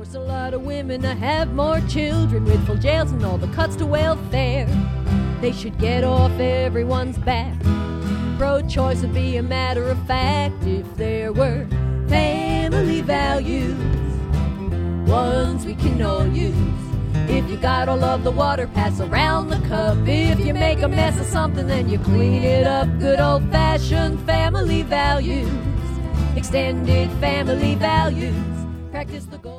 Force a lot of women to have more children with full jails and all the cuts to welfare. They should get off everyone's back. Pro-choice would be a matter of fact if there were family values, ones we can all use. If you got all of the water, pass around the cup. If you make a mess of something, then you clean it up. Good old-fashioned family values, extended family values. Practice the goal.